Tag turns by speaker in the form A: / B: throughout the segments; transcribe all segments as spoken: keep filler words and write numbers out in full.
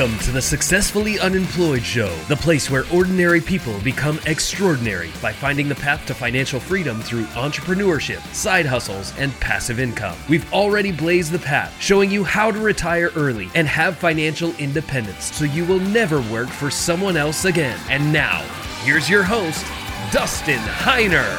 A: Welcome to the Successfully Unemployed Show, the place where ordinary people become extraordinary by finding the path to financial freedom through entrepreneurship, side hustles, and passive income. We've already blazed the path, showing you how to retire early and have financial independence so you will never work for someone else again. And now, here's your host, Dustin Heiner.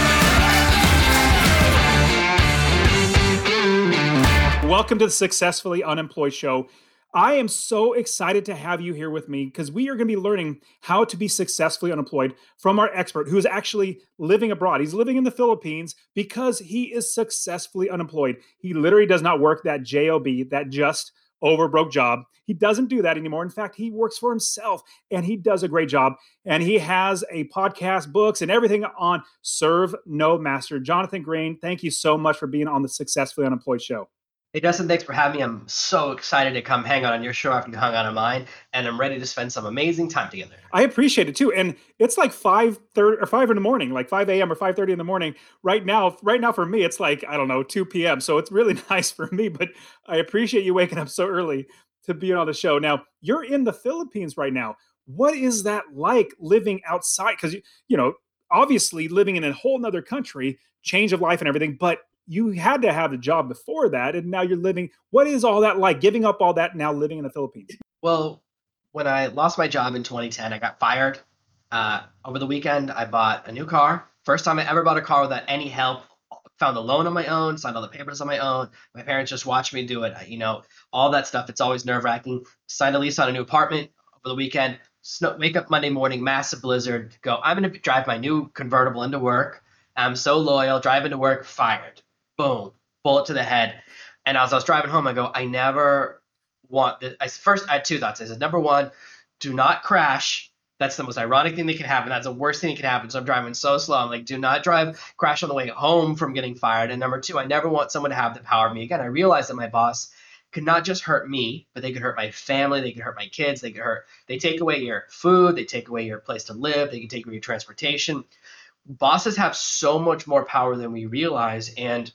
B: Welcome to the Successfully Unemployed Show. I am so excited to have you here with me because we are going to be learning how to be successfully unemployed from our expert who is actually living abroad. He's living in the Philippines because he is successfully unemployed. He literally does not work that job, that just over broke job. He doesn't do that anymore. In fact, he works for himself and he does a great job. And he has a podcast, books, and everything on Serve No Master. Jonathan Green, thank you so much for being on the Successfully Unemployed Show.
C: Hey, Dustin, thanks for having me. I'm so excited to come hang out on your show after you hung out on mine, and I'm ready to spend some amazing time together.
B: I appreciate it too. And it's like five thirty or five in the morning, like five a.m. or five thirty in the morning. Right now, right now for me, it's like, I don't know, two p.m. So it's really nice for me, but I appreciate you waking up so early to be on the show. Now, you're in the Philippines right now. What is that like living outside? Because, you know, obviously living in a whole nother country, change of life and everything, but you had to have a job before that, and now you're living. What is all that like, giving up all that, now living in the Philippines?
C: Well, when I lost my job in twenty ten, I got fired. Uh, over the weekend, I bought a new car. First time I ever bought a car without any help. Found a loan on my own, signed all the papers on my own. My parents just watched me do it. You know, all that stuff. It's always nerve-wracking. Signed a lease on a new apartment over the weekend. Snow, wake up Monday morning, massive blizzard. Go, I'm going to drive my new convertible into work. I'm so loyal. Driving to work, fired. Boom, bullet to the head. And as I was driving home, I go, I never want this. I first I had two thoughts. I said, number one, do not crash. That's the most ironic thing that can happen. That's the worst thing that can happen. So I'm driving so slow. I'm like, do not drive, crash on the way home from getting fired. And number two, I never want someone to have the power of me. Again, I realized that my boss could not just hurt me, but they could hurt my family. They could hurt my kids. They could hurt, they take away your food. They take away your place to live. They can take away your transportation. Bosses have so much more power than we realize. And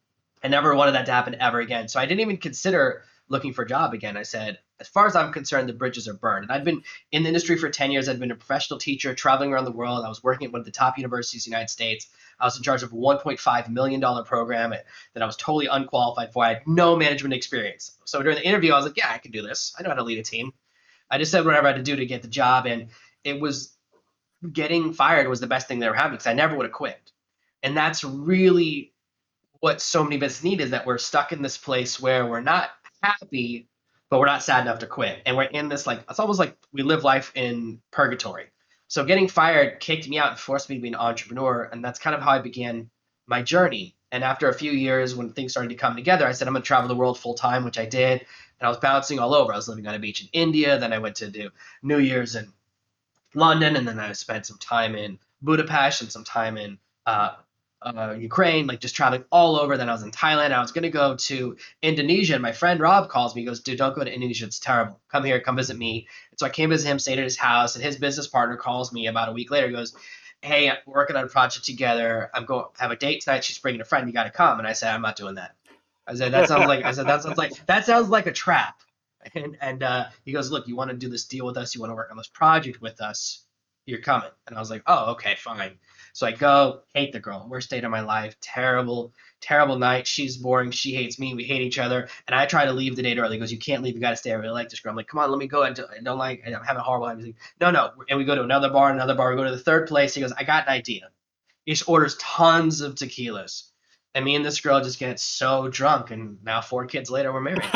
C: I never wanted that to happen ever again. So I didn't even consider looking for a job again. I said, as far as I'm concerned, the bridges are burned. And I'd been in the industry for ten years. I'd been a professional teacher, traveling around the world. I was working at one of the top universities in the United States. I was in charge of a one point five million dollars program that I was totally unqualified for. I had no management experience. So during the interview, I was like, yeah, I can do this. I know how to lead a team. I just said whatever I had to do to get the job. And it was getting fired was the best thing that ever happened because I never would have quit. And that's really what so many of us need, is that we're stuck in this place where we're not happy, but we're not sad enough to quit. And we're in this, like, it's almost like we live life in purgatory. So getting fired kicked me out and forced me to be an entrepreneur. And that's kind of how I began my journey. And after a few years, when things started to come together, I said, I'm going to travel the world full time, which I did. And I was bouncing all over. I was living on a beach in India. Then I went to do New Year's in London. And then I spent some time in Budapest and some time in uh, Uh, Ukraine, like just traveling all over. Then I was in Thailand. I was going to go to Indonesia. And my friend Rob calls me. He goes, dude, don't go to Indonesia. It's terrible. Come here. Come visit me. And so I came visit him, stayed at his house. And his business partner calls me about a week later. He goes, hey, we're working on a project together. I'm going to have a date tonight. She's bringing a friend. You got to come. And I said, I'm not doing that. I said, that sounds like, I said, that sounds like, that sounds like a trap. And, and uh, he goes, look, you want to do this deal with us? You want to work on this project with us? You're coming. And I was like, oh, okay, fine. So I go, hate the girl, worst date of my life, terrible, terrible night. She's boring. She hates me. We hate each other. And I try to leave the date early. He goes, you can't leave. You got to stay. I really like this girl. I'm like, come on, let me go. I don't, I don't like, I'm having a horrible time. He's like, no, no. And we go to another bar, another bar. We go to the third place. He goes, I got an idea. He just orders tons of tequilas. And me and this girl just get so drunk. And now four kids later, we're married.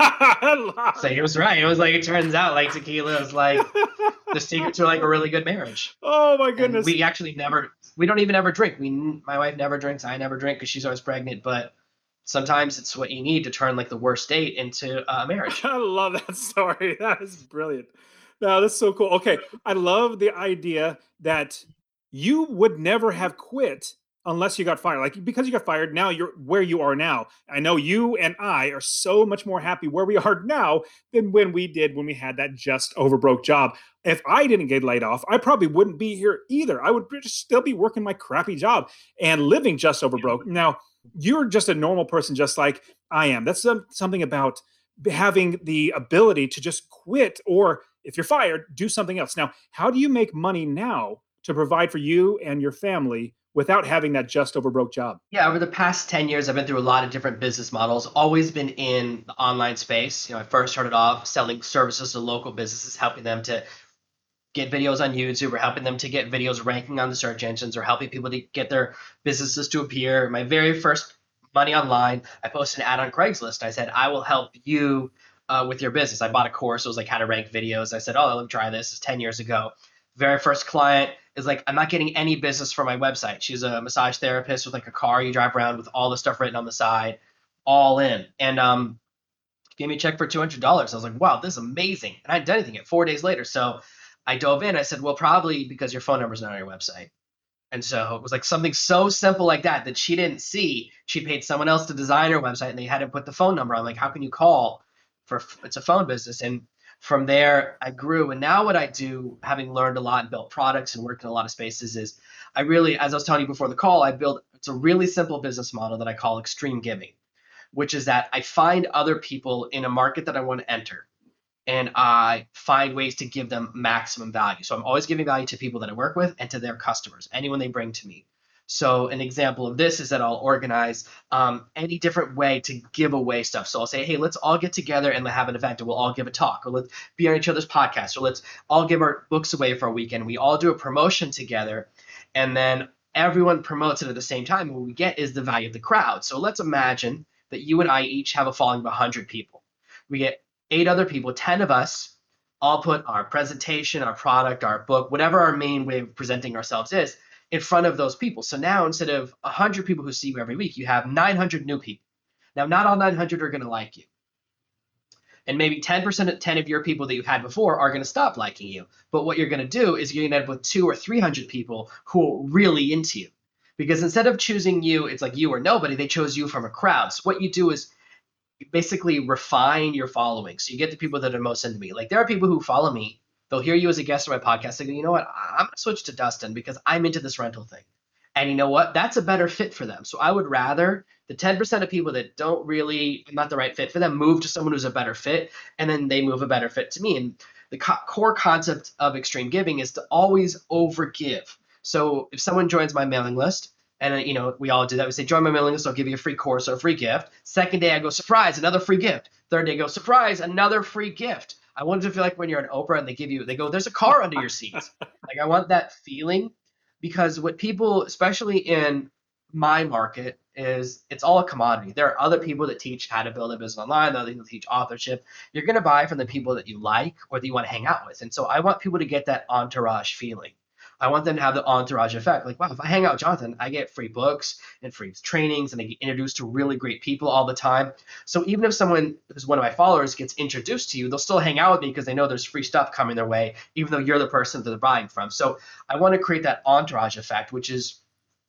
C: So he was right. It was like, it turns out like tequila is like the secret to like a really good marriage.
B: Oh my goodness.
C: And we actually never, we don't even ever drink. We, my wife never drinks. I never drink because she's always pregnant. But sometimes it's what you need to turn like the worst date into a marriage.
B: I love that story. That is brilliant. No, that's so cool. Okay. I love the idea that you would never have quit unless you got fired. Like, because you got fired, now you're where you are now. I know you and I are so much more happy where we are now than when we did when we had that just over broke job. If I didn't get laid off, I probably wouldn't be here either. I would just still be working my crappy job and living just over broke. Now, you're just a normal person, just like I am. That's some, something about having the ability to just quit, or if you're fired, do something else. Now, how do you make money now to provide for you and your family without having that just over broke job?
C: Yeah, over the past ten years, I've been through a lot of different business models, always been in the online space. You know, I first started off selling services to local businesses, helping them to get videos on YouTube, or helping them to get videos ranking on the search engines, or helping people to get their businesses to appear. My very first money online, I posted an ad on Craigslist. I said, I will help you uh, with your business. I bought a course. It was like how to rank videos. I said, oh, let me try this. It's ten years ago. Very first client is like, I'm not getting any business from my website. She's a massage therapist with like a car you drive around with all the stuff written on the side, all in. And um, gave me a check for two hundred dollars. I was like, wow, this is amazing. And I hadn't done anything yet, four days later. So I dove in. I said, well, probably because your phone number's not on your website. And so it was like something so simple like that that she didn't see. She paid someone else to design her website, and they had to put the phone number on. Like, how can you call for, it's a phone business. And from there, I grew. And now what I do, having learned a lot and built products and worked in a lot of spaces, is I really, as I was telling you before the call, I build, it's a really simple business model that I call extreme giving, which is that I find other people in a market that I want to enter, and I find ways to give them maximum value. So I'm always giving value to people that I work with and to their customers, anyone they bring to me. So an example of this is that I'll organize um, any different way to give away stuff. So I'll say, hey, let's all get together and have an event, and we'll all give a talk, or let's be on each other's podcasts, or let's all give our books away for a weekend. We all do a promotion together, and then everyone promotes it at the same time. What we get is the value of the crowd. So let's imagine that you and I each have a following of one hundred people. We get eight other people, ten of us, all put our presentation, our product, our book, whatever our main way of presenting ourselves is, in front of those people. So now, instead of one hundred people who see you every week, you have nine hundred new people. Now, not all nine hundred are going to like you. And maybe ten percent of ten of your people that you had before are going to stop liking you. But what you're going to do is you're going to end up with two or three hundred people who are really into you. Because instead of choosing you, it's like you or nobody, they chose you from a crowd. So what you do is you basically refine your following. So you get the people that are most into me. Like, there are people who follow me. They'll hear you as a guest on my podcast. They go, you know what? I'm going to switch to Dustin because I'm into this rental thing. And you know what? That's a better fit for them. So I would rather the ten percent of people that don't really, not the right fit for them, move to someone who's a better fit, and then they move a better fit to me. And the co- core concept of extreme giving is to always overgive. So if someone joins my mailing list, and you know, we all do that. We say, join my mailing list, I'll give you a free course or a free gift. Second day, I go, surprise, another free gift. Third day, I go, surprise, another free gift. I want it to feel like when you're an Oprah and they give you, they go, there's a car under your seat. Like, I want that feeling, because what people, especially in my market, is it's all a commodity. There are other people that teach how to build a business online, other people that teach authorship. You're going to buy from the people that you like or that you want to hang out with. And so I want people to get that entourage feeling. I want them to have the entourage effect. Like, wow, if I hang out with Jonathan, I get free books and free trainings, and I get introduced to really great people all the time. So even if someone who's one of my followers gets introduced to you, they'll still hang out with me because they know there's free stuff coming their way, even though you're the person that they're buying from. So I want to create that entourage effect, which is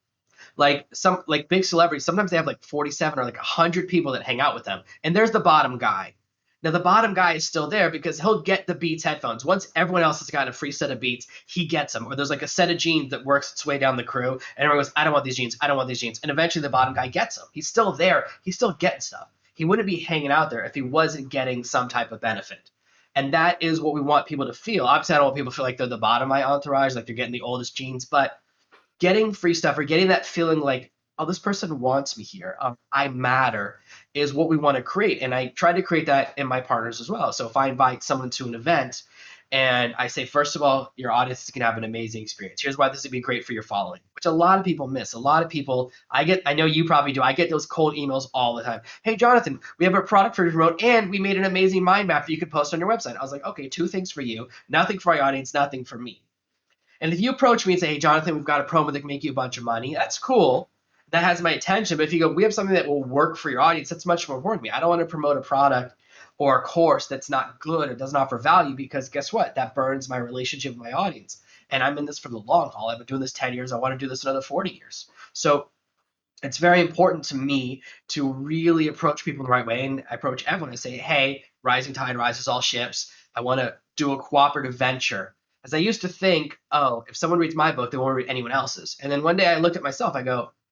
C: like some like big celebrities. Sometimes they have like forty-seven or like one hundred people that hang out with them. And there's the bottom guy. Now, the bottom guy is still there because he'll get the Beats headphones. Once everyone else has got a free set of Beats, he gets them. Or there's like a set of jeans that works its way down the crew, and everyone goes, I don't want these jeans. I don't want these jeans. And eventually the bottom guy gets them. He's still there. He's still getting stuff. He wouldn't be hanging out there if he wasn't getting some type of benefit. And that is what we want people to feel. Obviously, I don't want people to feel like they're the bottom of my entourage, like they're getting the oldest jeans, but getting free stuff or getting that feeling like, oh, this person wants me here, um, I matter, is what we want to create. And I try to create that in my partners as well. So if I invite someone to an event and I say, first of all, your audience is going to have an amazing experience. Here's why this would be great for your following, which a lot of people miss. A lot of people, I get, I know you probably do, I get those cold emails all the time. Hey, Jonathan, we have a product for you to promote, and we made an amazing mind map that you could post on your website. I was like, okay, two things for you, nothing for my audience, nothing for me. And if you approach me and say, hey, Jonathan, we've got a promo that can make you a bunch of money, that's cool. That has my attention. But if you go, we have something that will work for your audience, that's much more important to me. I don't want to promote a product or a course that's not good or doesn't offer value, because guess what? That burns my relationship with my audience. And I'm in this for the long haul. I've been doing this ten years. I want to do this another forty years. So it's very important to me to really approach people the right way. And I approach everyone and say, hey, rising tide rises all ships. I want to do a cooperative venture. As I used to think, oh, if someone reads my book, they won't read anyone else's. And then one day I looked at myself, I go,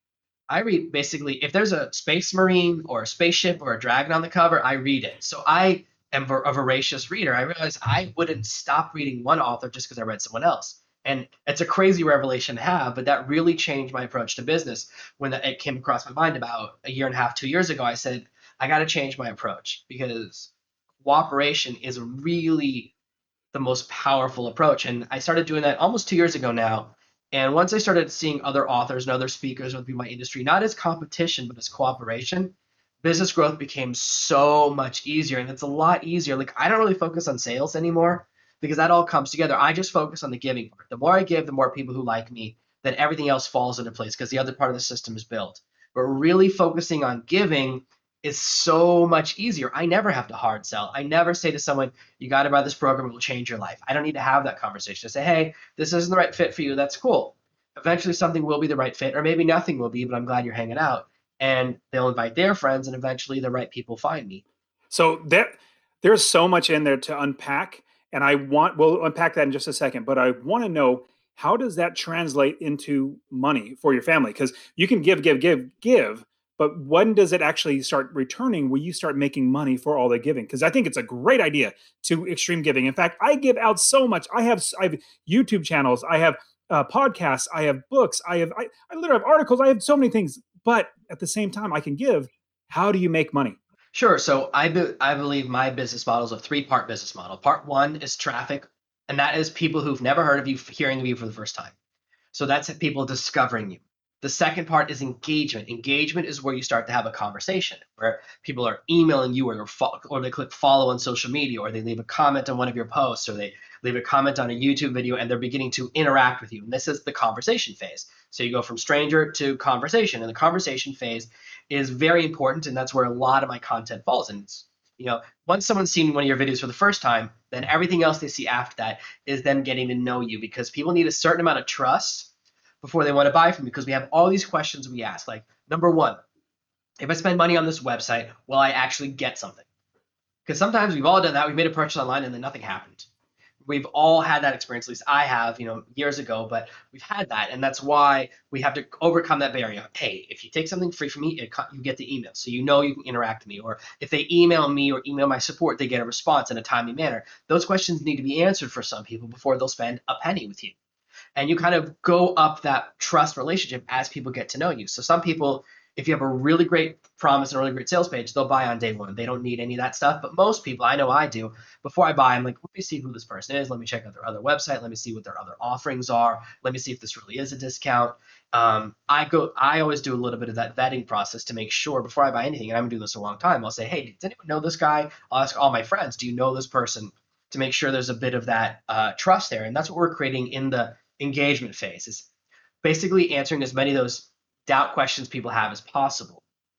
C: I read basically if there's a space marine or a spaceship or a dragon on the cover, I read it. So I am a voracious reader. I realized I wouldn't stop reading one author just because I read someone else. And it's a crazy revelation to have, but that really changed my approach to business when it came across my mind about a year and a half, two years ago. I said, I got to change my approach because cooperation is really the most powerful approach. And I started doing that almost two years ago now. And once I started seeing other authors and other speakers within my industry, not as competition, but as cooperation, business growth became so much easier. And it's a lot easier. Like, I don't really focus on sales anymore because that all comes together. I just focus on the giving part. The more I give, the more people who like me, then everything else falls into place because the other part of the system is built. But really focusing on giving is so much easier. I never have to hard sell. I never say to someone, you got to buy this program, it will change your life. I don't need to have that conversation. I say, hey, this isn't the right fit for you. That's cool. Eventually something will be the right fit, or maybe nothing will be, but I'm glad you're hanging out. And they'll invite their friends, and eventually the right people find me.
B: So there, there's so much in there to unpack. And I want, we'll unpack that in just a second, but I want to know, how does that translate into money for your family? Because you can give, give, give, give, but when does it actually start returning? Will you start making money for all the giving? Because I think it's a great idea to extreme giving. In fact, I give out so much. I have I have YouTube channels. I have uh, podcasts. I have books. I have I, I literally have articles. I have so many things. But at the same time, I can give. How do you make money?
C: Sure. So I, be, I believe my business model is a three-part business model. Part one is traffic, and that is people who've never heard of you hearing of you for the first time. So that's people discovering you. The second part is engagement. Engagement is where you start to have a conversation, where people are emailing you, or, or they click follow on social media, or they leave a comment on one of your posts, or they leave a comment on a YouTube video, and they're beginning to interact with you. And this is the conversation phase. So you go from stranger to conversation, and the conversation phase is very important, and that's where a lot of my content falls. And it's, you know, once someone's seen one of your videos for the first time, then everything else they see after that is them getting to know you, because people need a certain amount of trust before they want to buy from you, because we have all these questions we ask. Like, number one, if I spend money on this website, will I actually get something? Because sometimes we've all done that. We've made a purchase online and then nothing happened. We've all had that experience, at least I have, you know, years ago, but we've had that. And that's why we have to overcome that barrier. Hey, if you take something free from me, it, you get the email. So you know you can interact with me. Or if they email me or email my support, they get a response in a timely manner. Those questions need to be answered for some people before they'll spend a penny with you. And you kind of go up that trust relationship as people get to know you. So some people, if you have a really great promise and a really great sales page, they'll buy on day one. They don't need any of that stuff. But most people, I know I do, before I buy, I'm like, let me see who this person is. Let me check out their other website. Let me see what their other offerings are. Let me see if this really is a discount. Um, I go, I always do a little bit of that vetting process to make sure before I buy anything, and I've been doing this a long time, I'll say, hey, does anyone know this guy? I'll ask all my friends, do you know this person? To make sure there's a bit of that uh, trust there. And that's what we're creating in the engagement phase, is basically answering as many of those doubt questions people have as possible.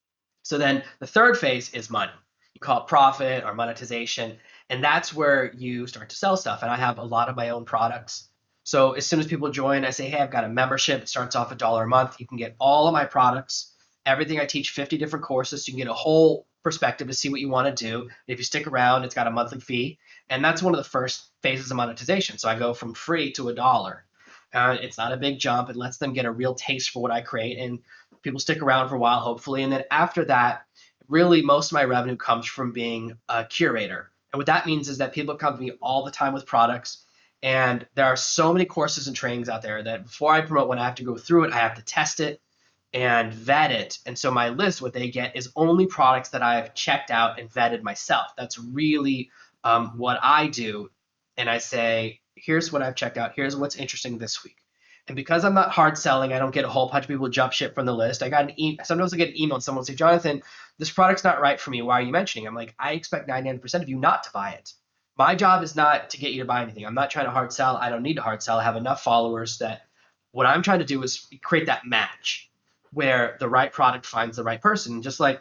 C: So then the third phase is money. You call it profit or monetization, and that's where you start to sell stuff. And I have a lot of my own products. So as soon as people join, I say, hey, I've got a membership. It starts off a dollar a month. You can get all of my products, everything. I teach fifty different courses, so you can get a whole perspective to see what you want to do. If you stick around, it's got a monthly fee. And that's one of the first phases of monetization. So I go from free to a dollar. Uh, it's not a big jump. It lets them get a real taste for what I create, and people stick around for a while, hopefully. And then after that, really most of my revenue comes from being a curator. And what that means is that people come to me all the time with products, and there are so many courses and trainings out there that before I promote one, I have to go through it. I have to test it and vet it. And so my list, what they get is only products that I've checked out and vetted myself. That's really um, what I do. And I say, here's what I've checked out. Here's what's interesting this week. And because I'm not hard selling, I don't get a whole bunch of people jump ship from the list. I got an e- sometimes I get an email and someone will say, Jonathan, this product's not right for me. Why are you mentioning it? I'm like, I expect ninety-nine percent of you not to buy it. My job is not to get you to buy anything. I'm not trying to hard sell. I don't need to hard sell. I have enough followers that what I'm trying to do is create that match where the right product finds the right person. Just like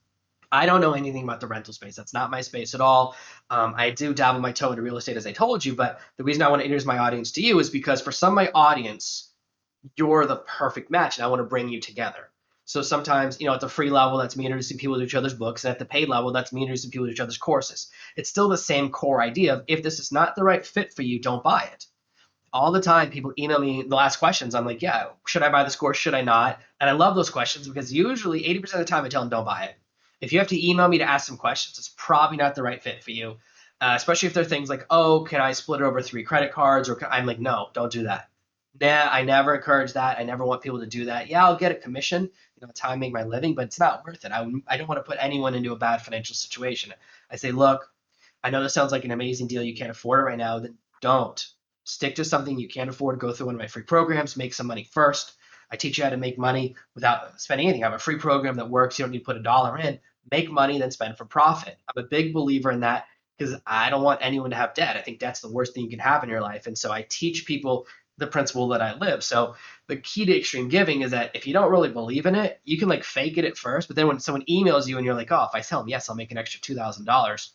C: I don't know anything about the rental space. That's not my space at all. Um, I do dabble my toe into real estate, as I told you, but the reason I want to introduce my audience to you is because for some of my audience, you're the perfect match, and I want to bring you together. So sometimes, you know, at the free level, that's me introducing people to each other's books, and at the paid level, that's me introducing people to each other's courses. It's still the same core idea of if this is not the right fit for you, don't buy it. all the time people email me the last questions. I'm like, yeah, should I buy this course? Should I not? And I love those questions because usually eighty percent of the time I tell them don't buy it. If you have to email me to ask some questions, it's probably not the right fit for you. Uh, especially if they're things like, oh, can I split it over three credit cards? Or can, I'm like, no, don't do that. Nah, I never encourage that. I never want people to do that. Yeah, I'll get a commission. You know, it's how I make my living, but it's not worth it. I, I don't want to put anyone into a bad financial situation. I say, look, I know this sounds like an amazing deal. You can't afford it right now. Then don't. Stick to something you can't afford. Go through one of my free programs. Make some money first. I teach you how to make money without spending anything. I have a free program that works. You don't need to put a dollar in. Make money, then spend for profit. I'm a big believer in that because I don't want anyone to have debt. I think debt's the worst thing you can have in your life. And so I teach people the principle that I live. So the key to extreme giving is that if you don't really believe in it, you can like fake it at first, but then when someone emails you and you're like, oh, if I tell them yes, I'll make an extra two thousand dollars,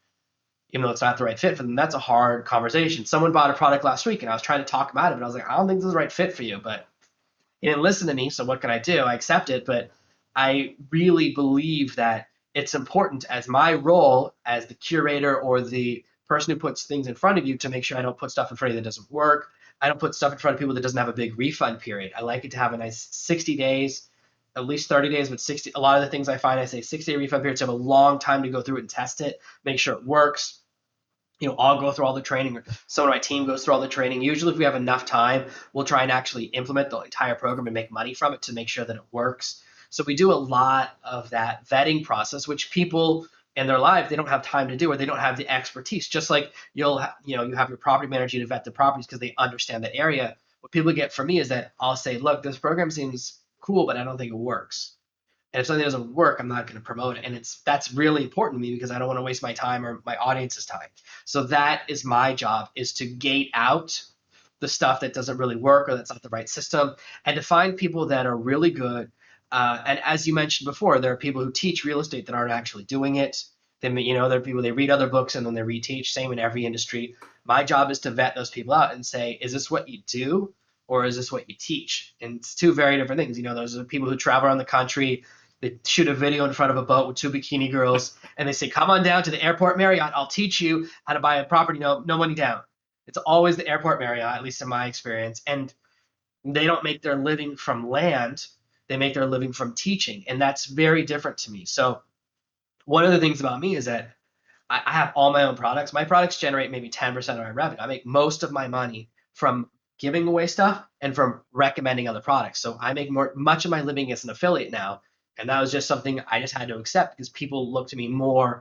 C: even though it's not the right fit for them, that's a hard conversation. Someone bought a product last week and I was trying to talk them out of it. I was like, I don't think this is the right fit for you, but he didn't listen to me. So what can I do? I accept it, but I really believe that it's important as my role as the curator or the person who puts things in front of you to make sure I don't put stuff in front of you that doesn't work. I don't put stuff in front of people that doesn't have a big refund period. I like it to have a nice sixty days, at least thirty days, but sixty. A lot of the things I find, I say sixty day refund periods have a long time to go through it and test it, make sure it works. You know, I'll go through all the training, or someone on my team goes through all the training. Usually if we have enough time, we'll try and actually implement the entire program and make money from it to make sure that it works. So we do a lot of that vetting process, which people in their life, they don't have time to do, or they don't have the expertise. Just like you'll, ha- you know, you have your property manager to vet the properties because they understand that area. What people get from me is that I'll say, look, this program seems cool, but I don't think it works. And if something doesn't work, I'm not going to promote it. And it's that's really important to me because I don't want to waste my time or my audience's time. So that is my job, is to gate out the stuff that doesn't really work or that's not the right system, and to find people that are really good. Uh, and as you mentioned before, there are people who teach real estate that aren't actually doing it. Then, you know, there are people, they read other books and then they reteach. Same in every industry. My job is to vet those people out and say, is this what you do or is this what you teach? And it's two very different things. You know, those are people who travel around the country. They shoot a video in front of a boat with two bikini girls and they say, come on down to the airport Marriott. I'll teach you how to buy a property. No, no money down. It's always the airport Marriott, at least in my experience. And they don't make their living from land. They make their living from teaching. And that's very different to me. So one of the things about me is that I, I have all my own products. My products generate maybe ten percent of my revenue. I make most of my money from giving away stuff and from recommending other products. So I make more, much of my living as an affiliate now. And that was just something I just had to accept because people look to me more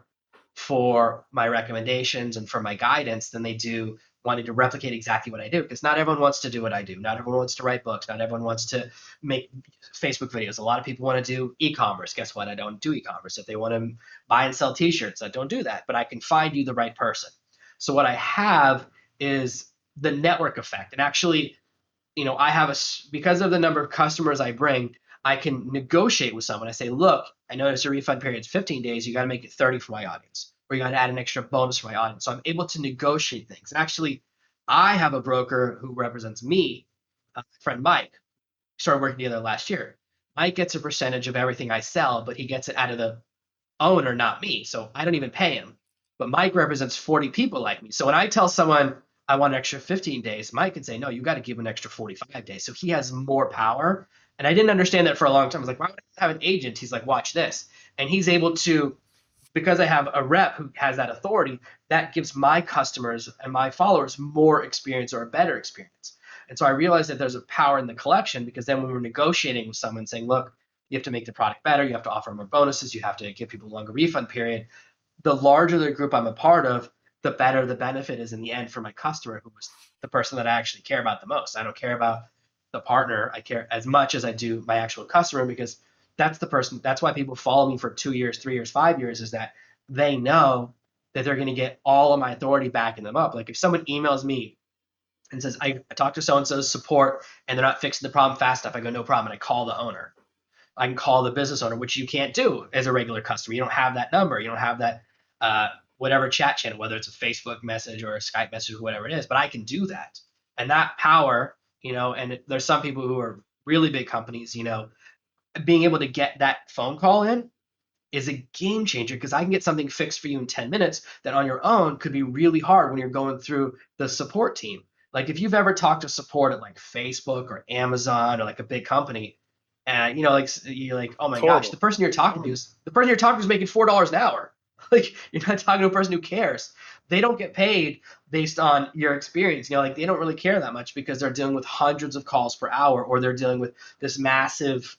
C: for my recommendations and for my guidance than they do wanting to replicate exactly what I do, because not everyone wants to do what I do. Not everyone wants to write books. Not everyone wants to make Facebook videos. A lot of people want to do e-commerce. Guess what? I don't do e-commerce. If they want to buy and sell t-shirts, I don't do that, but I can find you the right person. So what I have is the network effect. And actually, you know, I have a, because of the number of customers I bring, I can negotiate with someone. I say, look, I notice your refund period is fifteen days. You got to make it thirty for my audience, or you got to add an extra bonus for my audience. So I'm able to negotiate things. And actually, I have a broker who represents me, uh, my friend Mike. We started working together last year. Mike gets a percentage of everything I sell, but he gets it out of the owner, not me. So I don't even pay him. But Mike represents forty people like me. So when I tell someone I want an extra fifteen days, Mike can say, no, you got to give him an extra forty-five days. So he has more power. And I didn't understand that for a long time. I was like, why would I have an agent? He's like, watch this. And he's able to, because I have a rep who has that authority, that gives my customers and my followers more experience or a better experience. And so I realized that there's a power in the collection, because then when we're negotiating with someone saying, look, you have to make the product better, you have to offer more bonuses, you have to give people a longer refund period, the larger the group I'm a part of, the better the benefit is in the end for my customer, who was the person that I actually care about the most. I don't care about the partner. I care as much as I do my actual customer, because that's the person. That's why people follow me for two years, three years, five years, is that they know that they're going to get all of my authority backing them up. Like if someone emails me and says, I, I talked to so-and-so's support and they're not fixing the problem fast enough, I go, no problem. And I call the owner. I can call the business owner, which you can't do as a regular customer. You don't have that number. You don't have that uh, whatever chat channel, whether it's a Facebook message or a Skype message or whatever it is, but I can do that. And that power, you know, and it, there's some people who are really big companies, you know, being able to get that phone call in is a game changer, because I can get something fixed for you in ten minutes that on your own could be really hard when you're going through the support team. Like if you've ever talked to support at like Facebook or Amazon or like a big company, and you know, like you're like, oh my gosh, the person you're talking to is the person you're talking to is making four dollars an hour. Like you're not talking to a person who cares. They don't get paid based on your experience. You know, like they don't really care that much because they're dealing with hundreds of calls per hour, or they're dealing with this massive,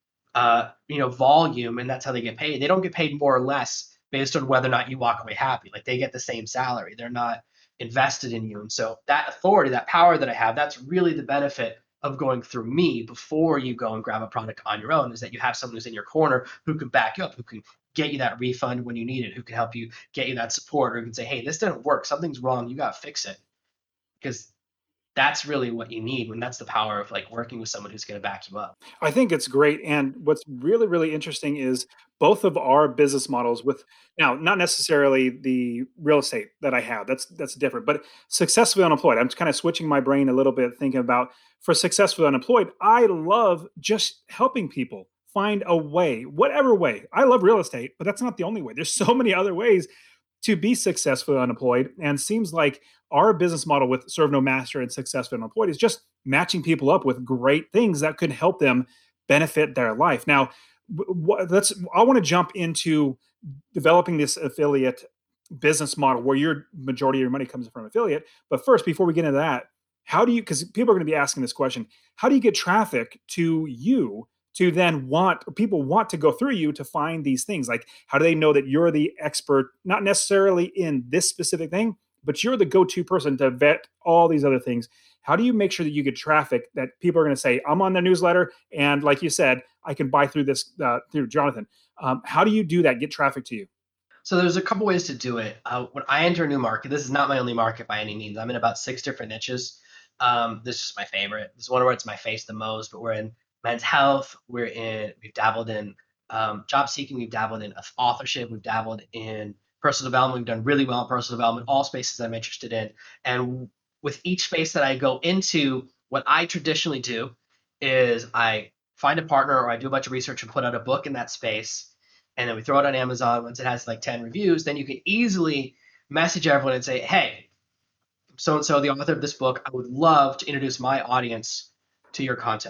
C: uh, you know, volume, and that's how they get paid. They don't get paid more or less based on whether or not you walk away happy. Like they get the same salary. They're not invested in you. And so that authority, that power that I have, that's really the benefit of going through me before you go and grab a product on your own, is that you have someone who's in your corner who can back you up, who can get you that refund when you need it, who can help you get you that support, or who can say, hey, this didn't work, something's wrong, you got to fix it. Because that's really what you need when that's the power of like working with someone who's going to back you up.
B: I think it's great. And what's really, really interesting is both of our business models with now, not necessarily the real estate that I have. That's that's different, but successfully unemployed. I'm kind of switching my brain a little bit, thinking about for successfully unemployed. I love just helping people find a way, whatever way. I love real estate, but that's not the only way. There's so many other ways to be successfully unemployed. And seems like our business model with Serve No Master and Successfully Unemployed is just matching people up with great things that could help them benefit their life. Now, let's, I want to jump into developing this affiliate business model where your majority of your money comes from affiliate. But first, before we get into that, how do you, because people are going to be asking this question, how do you get traffic to you to then want, people want to go through you to find these things? Like, how do they know that you're the expert, not necessarily in this specific thing, but you're the go-to person to vet all these other things? How do you make sure that you get traffic that people are going to say, I'm on their newsletter, and like you said, I can buy through this, uh, through Jonathan? Um, how do you do that, get traffic to you?
C: So there's a couple ways to do it. Uh, when I enter a new market, this is not my only market by any means. I'm in about six different niches. Um, this is my favorite. This is one where it's my face the most, but we're in men's health. We're in, we've dabbled in um, job seeking. We've dabbled in authorship. We've dabbled in personal development. We've done really well in personal development, all spaces I'm interested in. And with each space that I go into, what I traditionally do is I find a partner, or I do a bunch of research and put out a book in that space. And then we throw it on Amazon. Once it has like ten reviews, then you can easily message everyone and say, hey, so-and-so, the author of this book, I would love to introduce my audience to your content.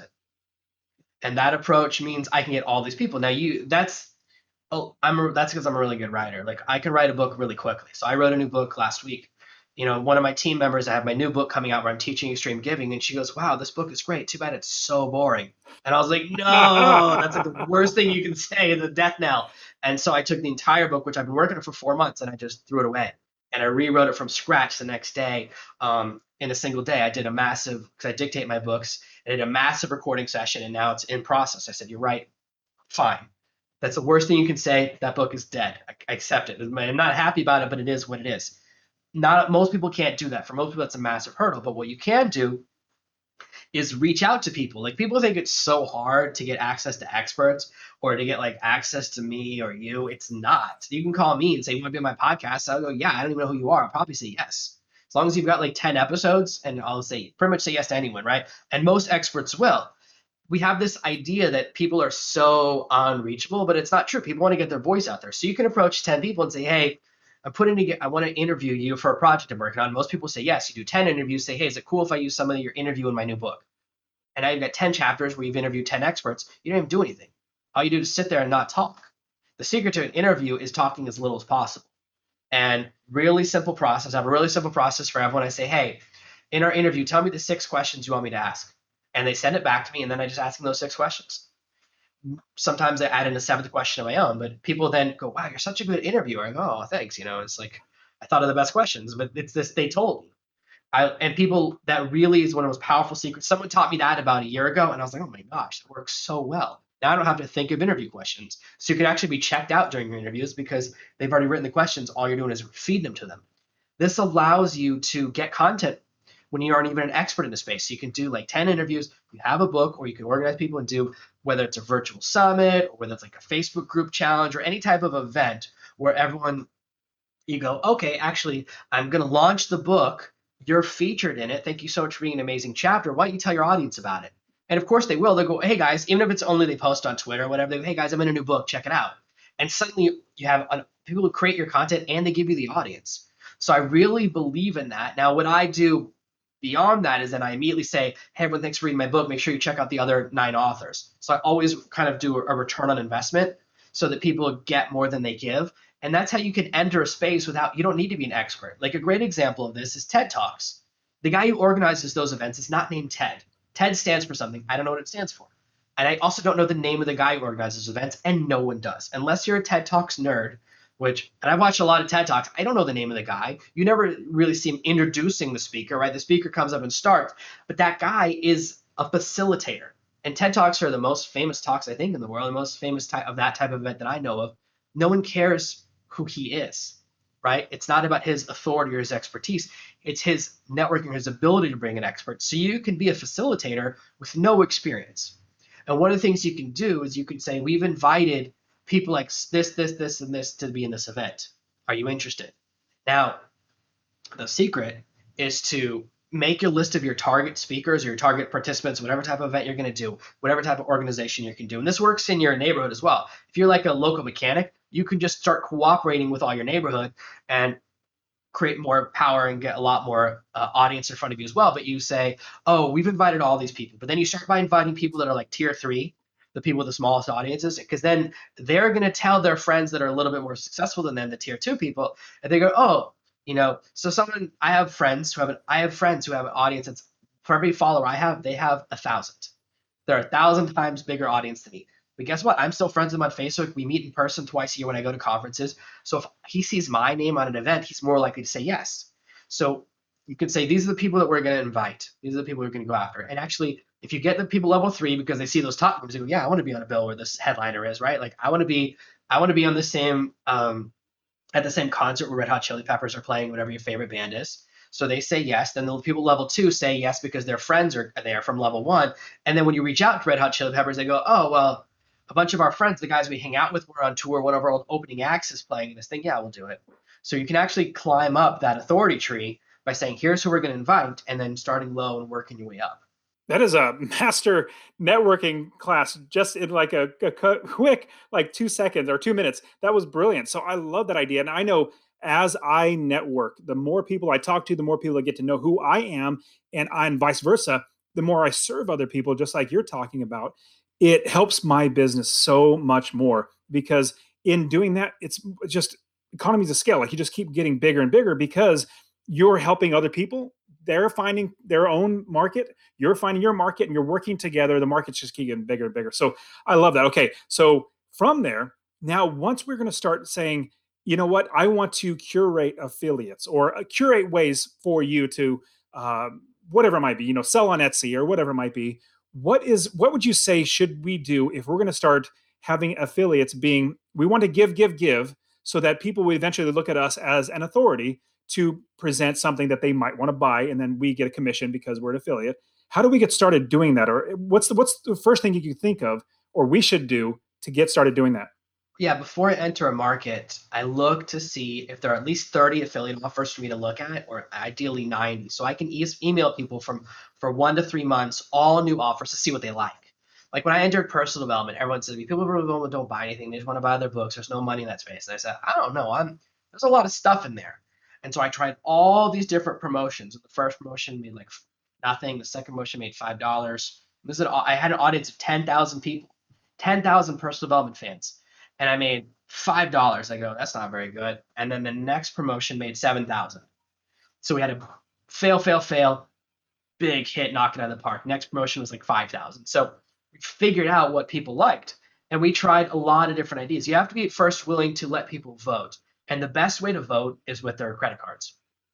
C: And that approach means I can get all these people. Now you, that's, oh, I'm, a, that's because I'm a really good writer. Like I can write a book really quickly. So I wrote a new book last week. You know, one of my team members, I have my new book coming out where I'm teaching extreme giving, and she goes, wow, this book is great. Too bad it's so boring. And I was like, no, that's like the worst thing you can say, the death knell. And so I took the entire book, which I've been working on for four months, and I just threw it away. And I rewrote it from scratch the next day. Um, in a single day, I did a massive, because I dictate my books, I did a massive recording session, and now it's in process. I said, you're right, fine. That's the worst thing you can say. That book is dead. I, I accept it. I'm not happy about it, but it is what it is. Not most people can't do that. For most people, that's a massive hurdle. But what you can do is reach out to people. Like people think it's so hard to get access to experts or to get like access to me or you. It's not. You can call me and say, you want to be on my podcast? I'll go, yeah, I don't even know who you are. I'll probably say yes. As long as you've got like ten episodes, and I'll say pretty much say yes to anyone, right? And most experts will. We have this idea that people are so unreachable, but it's not true. People want to get their voice out there. So you can approach ten people and say, hey, I'm putting together, I want to interview you for a project I'm working on. Most people say yes. You do ten interviews, say, hey, is it cool if I use some of your interview in my new book? And now you've got ten chapters where you've interviewed ten experts. You don't even do anything. All you do is sit there and not talk. The secret to an interview is talking as little as possible. And really simple process. I have a really simple process for everyone. I say, hey, in our interview, tell me the six questions you want me to ask. And they send it back to me, and then I just ask them those six questions. Sometimes I add in a seventh question of my own, but people then go, wow, you're such a good interviewer. I go, oh, thanks. You know, it's like, I thought of the best questions, but it's this, they told me. I, and people, that really is one of the most powerful secrets. Someone taught me that about a year ago, and I was like, oh my gosh, that works so well. Now I don't have to think of interview questions. So you can actually be checked out during your interviews because they've already written the questions. All you're doing is feeding them to them. This allows you to get content when you aren't even an expert in the space. So you can do like ten interviews, you have a book, or you can organize people and do, whether it's a virtual summit or whether it's like a Facebook group challenge or any type of event where everyone, you go, okay, actually, I'm going to launch the book. You're featured in it. Thank you so much for being an amazing chapter. Why don't you tell your audience about it? And of course they will. They'll go, hey guys, even if it's only they post on Twitter or whatever, they go, hey guys, I'm in a new book, check it out. And suddenly you have people who create your content and they give you the audience. So I really believe in that. Now, what I do beyond that is then I immediately say, hey, everyone, thanks for reading my book. Make sure you check out the other nine authors. So I always kind of do a return on investment so that people get more than they give. And that's how you can enter a space without, you don't need to be an expert. Like a great example of this is TED Talks. The guy who organizes those events is not named Ted. TED stands for something. I don't know what it stands for. And I also don't know the name of the guy who organizes events, and no one does. Unless you're a TED Talks nerd, which, and I've watched a lot of TED Talks, I don't know the name of the guy. You never really see him introducing the speaker, right? The speaker comes up and starts, but that guy is a facilitator. And TED Talks are the most famous talks, I think, in the world, the most famous type of that type of event that I know of. No one cares who he is, right? It's not about his authority or his expertise. It's his networking, his ability to bring an expert. So you can be a facilitator with no experience. And one of the things you can do is you can say, we've invited people like this, this, this, and this to be in this event. Are you interested? Now, the secret is to make a list of your target speakers or your target participants, whatever type of event you're going to do, whatever type of organization you can do. And this works in your neighborhood as well. If you're like a local mechanic, you can just start cooperating with all your neighborhood and create more power and get a lot more uh, audience in front of you as well. But you say, oh, we've invited all these people. But then you start by inviting people that are like tier three, the people with the smallest audiences, because then they're going to tell their friends that are a little bit more successful than them, the tier two people, and they go, oh, you know, so someone, I have friends who have an, I have friends who have an audience that's, for every follower I have, they have a thousand. They're a thousand times bigger audience than me. But guess what? I'm still friends with him on Facebook. We meet in person twice a year when I go to conferences. So if he sees my name on an event, he's more likely to say yes. So you could say, these are the people that we're going to invite. These are the people we're going to go after. And actually, if you get the people level three because they see those top names, they go, yeah, I want to be on a bill where this headliner is, right? Like I want to be, I want to be on the same, um, at the same concert where Red Hot Chili Peppers are playing, whatever your favorite band is. So they say yes. Then the people level two say yes because their friends are there from level one. And then when you reach out to Red Hot Chili Peppers, they go, oh, well, a bunch of our friends, the guys we hang out with, we're on tour. One of our old opening acts is playing this thing. Yeah, we'll do it. So you can actually climb up that authority tree by saying, here's who we're going to invite, and then starting low and working your way up.
B: That is a master networking class just in like a, a quick, like two seconds or two minutes. That was brilliant. So I love that idea. And I know as I network, the more people I talk to, the more people I get to know who I am, and I'm vice versa, the more I serve other people, just like you're talking about. It helps my business so much more because in doing that, it's just economies of scale. Like you just keep getting bigger and bigger because you're helping other people. They're finding their own market. You're finding your market and you're working together. The market's just keep getting bigger and bigger. So I love that. Okay. So from there, now, once we're going to start saying, you know what, I want to curate affiliates or uh, curate ways for you to, uh, whatever it might be, you know, sell on Etsy or whatever it might be. What is, what would you say should we do if we're going to start having affiliates being, we want to give, give, give so that people will eventually look at us as an authority to present something that they might want to buy, and then we get a commission because we're an affiliate. How do we get started doing that? Or what's the what's the first thing you can think of, or we should do to get started doing that?
C: Yeah, before I enter a market, I look to see if there are at least thirty affiliate offers for me to look at, or ideally ninety. So I can e- email people from for one to three months, all new offers to see what they like. Like when I entered personal development, everyone says, people in personal development don't buy anything. They just want to buy their books. There's no money in that space. And I said, I don't know. I'm there's a lot of stuff in there. And so I tried all these different promotions. The first promotion made like nothing. The second promotion made five dollars. This is an, I had an audience of ten thousand people, ten thousand personal development fans. And I made five dollars. I go, that's not very good. And then the next promotion made seven thousand. So we had a fail, fail, fail, big hit, knock it out of the park. Next promotion was like five thousand. So we figured out what people liked. And we tried a lot of different ideas. You have to be first willing to let people vote. And the best way to vote is with their credit cards.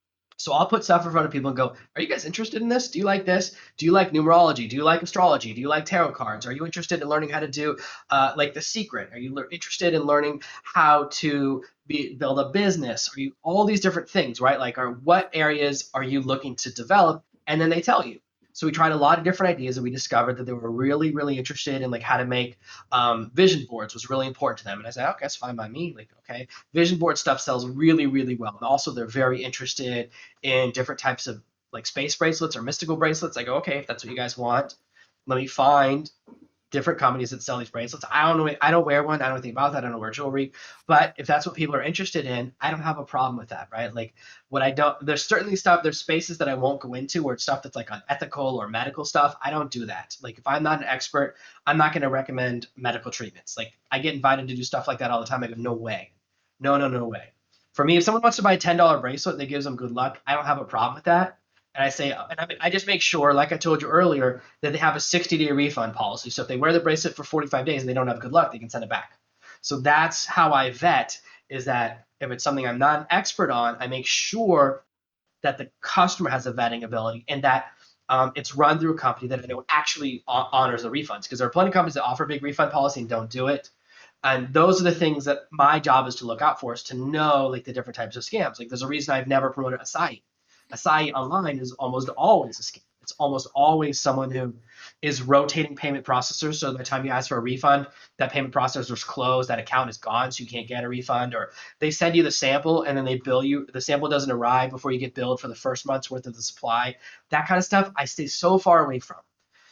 C: So I'll put stuff in front of people and go, are you guys interested in this? Do you like this? Do you like numerology? Do you like astrology? Do you like tarot cards? Are you interested in learning how to do uh, like The Secret? Are you le- interested in learning how to be, build a business? Are you all these different things, right? Like, are what areas are you looking to develop? And then they tell you. So we tried a lot of different ideas, and we discovered that they were really, really interested in like how to make um, vision boards was really important to them. And I said, okay, that's fine by me. Like, okay, vision board stuff sells really, really well. And also they're very interested in different types of like space bracelets or mystical bracelets. I go, okay, if that's what you guys want, let me find different companies that sell these bracelets. I don't know. I don't wear one. I don't think about that. I don't wear jewelry. But if that's what people are interested in, I don't have a problem with that, right? Like what I don't, there's certainly stuff, there's spaces that I won't go into where it's stuff that's like unethical or medical stuff. I don't do that. Like if I'm not an expert, I'm not going to recommend medical treatments. Like I get invited to do stuff like that all the time. I go, no way. No, no, no way. For me, if someone wants to buy a ten dollar bracelet that gives them good luck, I don't have a problem with that. And I say, and I, I just make sure, like I told you earlier, that they have a sixty day refund policy. So if they wear the bracelet for forty-five days and they don't have good luck, they can send it back. So that's how I vet, is that if it's something I'm not an expert on, I make sure that the customer has a vetting ability and that um, it's run through a company that I know actually honors the refunds. Because there are plenty of companies that offer a big refund policy and don't do it. And those are the things that my job is to look out for, is to know like the different types of scams. Like there's a reason I've never promoted Acai. Acai online is almost always a scam. It's almost always someone who is rotating payment processors. So by the time you ask for a refund, that payment processor is closed, that account is gone, so you can't get a refund. Or they send you the sample and then they bill you. The sample doesn't arrive before you get billed for the first month's worth of the supply. That kind of stuff I stay so far away from.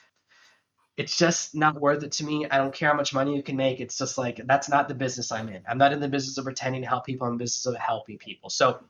C: It's just not worth it to me. I don't care how much money you can make. It's just like, that's not the business I'm in. I'm not in the business of pretending to help people. I'm in the business of helping people. So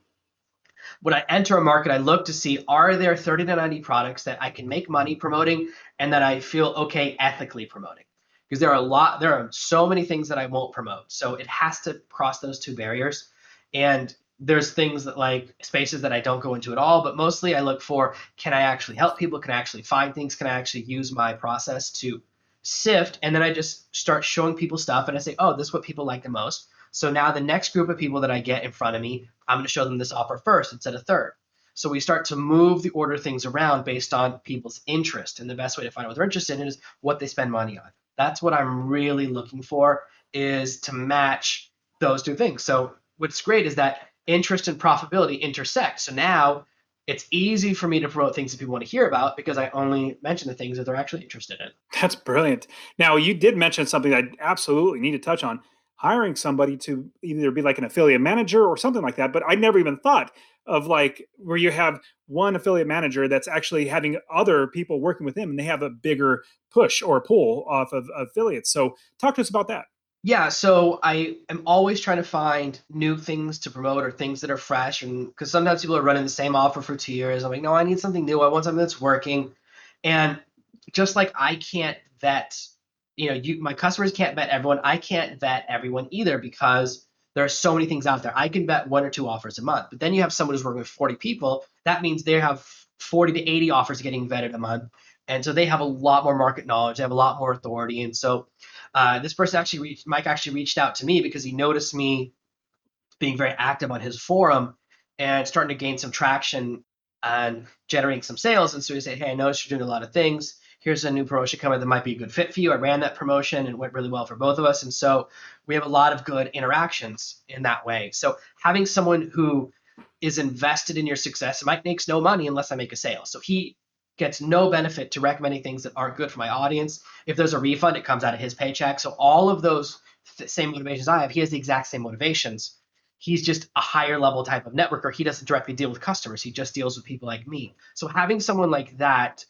C: when I enter a market, I look to see, are there thirty to ninety products that I can make money promoting and that I feel okay ethically promoting? Because there are a lot, there are so many things that I won't promote. So it has to cross those two barriers. And there's things that like spaces that I don't go into at all, but mostly I look for, can I actually help people? Can I actually find things? Can I actually use my process to sift? And then I just start showing people stuff and I say, oh, this is what people like the most. So now the next group of people that I get in front of me, I'm going to show them this offer first instead of third. So we start to move the order things around based on people's interest. And the best way to find out what they're interested in is what they spend money on. That's what I'm really looking for, is to match those two things. So what's great is that interest and profitability intersect. So now it's easy for me to promote things that people want to hear about because I only mention the things that they're actually interested in.
B: That's brilliant. Now, you did mention something I absolutely need to touch on. Hiring somebody to either be like an affiliate manager or something like that. But I never even thought of like where you have one affiliate manager that's actually having other people working with him and they have a bigger push or pull off of affiliates. So talk to us about that.
C: Yeah, so I am always trying to find new things to promote or things that are fresh. And because sometimes people are running the same offer for two years. I'm like, no, I need something new. I want something that's working. And just like I can't vet, you know, you, my customers can't vet everyone. I can't vet everyone either because there are so many things out there. I can vet one or two offers a month, but then you have someone who's working with forty people. That means they have forty to eighty offers getting vetted a month. And so they have a lot more market knowledge. They have a lot more authority. And so uh, this person actually, reached, Mike actually reached out to me because he noticed me being very active on his forum and starting to gain some traction and generating some sales. And so he said, hey, I noticed you're doing a lot of things. Here's a new promotion coming that might be a good fit for you. I ran that promotion and it went really well for both of us. And so we have a lot of good interactions in that way. So having someone who is invested in your success, Mike makes no money unless I make a sale. So he gets no benefit to recommending things that aren't good for my audience. If there's a refund, it comes out of his paycheck. So all of those th- same motivations I have, he has the exact same motivations. He's just a higher level type of networker. He doesn't directly deal with customers. He just deals with people like me. So having someone like that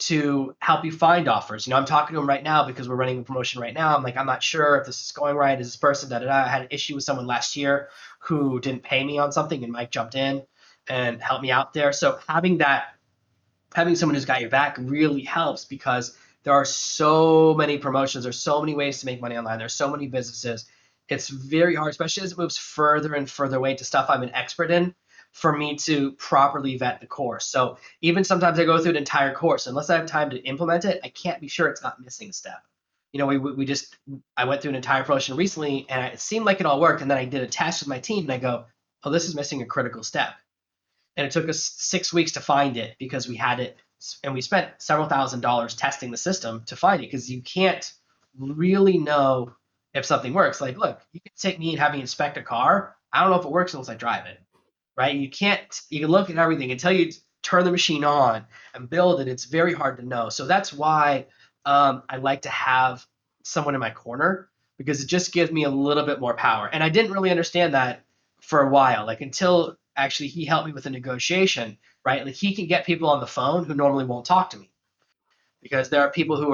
C: to help you find offers. You know, I'm talking to him right now because we're running a promotion right now. I'm like, I'm not sure if this is going right. Is this person, da da da. I had an issue with someone last year who didn't pay me on something and Mike jumped in and helped me out there. So having that, having someone who's got your back really helps because there are so many promotions. There's so many ways to make money online. There's so many businesses. It's very hard, especially as it moves further and further away to stuff I'm an expert in, for me to properly vet the course. So even sometimes I go through an entire course, unless I have time to implement it, I can't be sure it's not missing a step. You know, we we just, I went through an entire promotion recently and it seemed like it all worked. And then I did a test with my team and I go, oh, this is missing a critical step. And it took us six weeks to find it because we had it and we spent several thousand dollars testing the system to find it because you can't really know if something works. Like, look, you can take me and have me inspect a car. I don't know if it works unless I drive it. Right? You can't, you can look at everything until you turn the machine on and build it. It's very hard to know. So that's why um, I like to have someone in my corner because it just gives me a little bit more power. And I didn't really understand that for a while, like until actually he helped me with a negotiation, right? Like he can get people on the phone who normally won't talk to me because there are people who are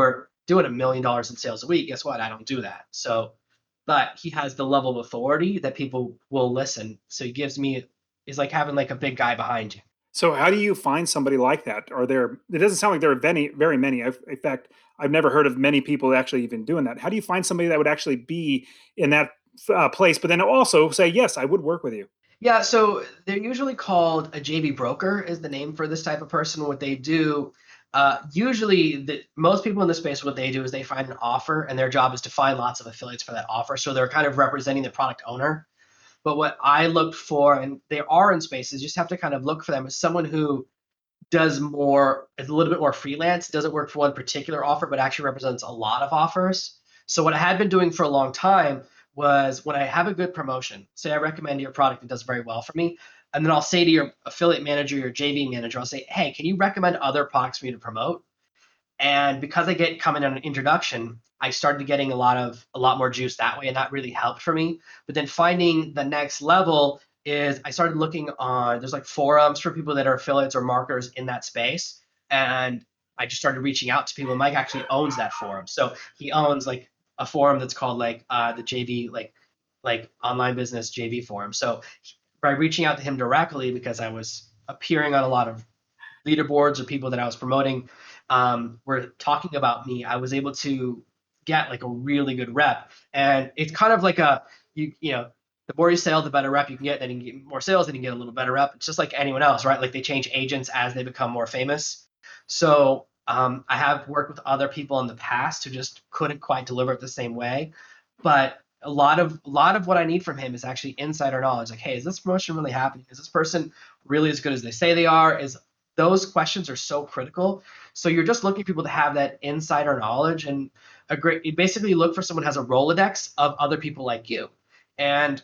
C: doing a million dollars in sales a week. Guess what? I don't do that. So, but he has the level of authority that people will listen. So he gives me, is like having like a big guy behind you.
B: So how do you find somebody like that? Are there, it doesn't sound like there are very, very many. I've, in fact, I've never heard of many people actually even doing that. How do you find somebody that would actually be in that uh, place, but then also say, yes, I would work with you?
C: Yeah, so they're usually called a J V broker is the name for this type of person. What they do, uh, usually the, most people in this space, what they do is they find an offer and their job is to find lots of affiliates for that offer. So they're kind of representing the product owner. But what I looked for, and they are in spaces, you just have to kind of look for them as someone who does more, is a little bit more freelance, doesn't work for one particular offer, but actually represents a lot of offers. So what I had been doing for a long time was when I have a good promotion, say I recommend your product, it does very well for me. And then I'll say to your affiliate manager, your J V manager, I'll say, hey, can you recommend other products for me to promote? And because I get coming on an introduction, I started getting a lot of a lot more juice that way, and that really helped for me. But then finding the next level is I started looking on, there's like forums for people that are affiliates or marketers in that space. And I just started reaching out to people. Mike actually owns that forum. So he owns like a forum that's called like uh, the J V, like like online business J V forum. So by reaching out to him directly, because I was appearing on a lot of leaderboards or people that I was promoting um, were talking about me, I was able to get like a really good rep. And it's kind of like a, you you know, the more you sell, the better rep you can get. Then you can get more sales, then you can get a little better rep. It's just like anyone else, right? Like they change agents as they become more famous. So um, I have worked with other people in the past who just couldn't quite deliver it the same way. But a lot of a lot of what I need from him is actually insider knowledge. Like, hey, is this promotion really happening? Is this person really as good as they say they are? Is those questions are so critical. So you're just looking for people to have that insider knowledge, and a great, you basically look for someone who has a Rolodex of other people like you. And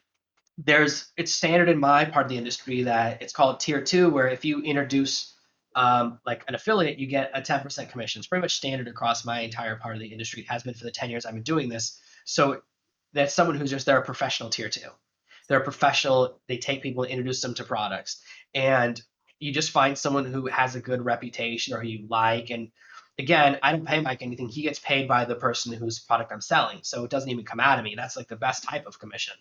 C: there's, it's standard in my part of the industry that it's called tier two, where if you introduce um, like an affiliate, you get a ten percent commission. It's pretty much standard across my entire part of the industry. It has been for the ten years I've been doing this. So that's someone who's just, they're a professional tier two. They're a professional. They take people and introduce them to products. And you just find someone who has a good reputation or who you like. And again, I don't pay Mike anything. He gets paid by the person whose product I'm selling. So it doesn't even come out of me. That's like the best type of commission.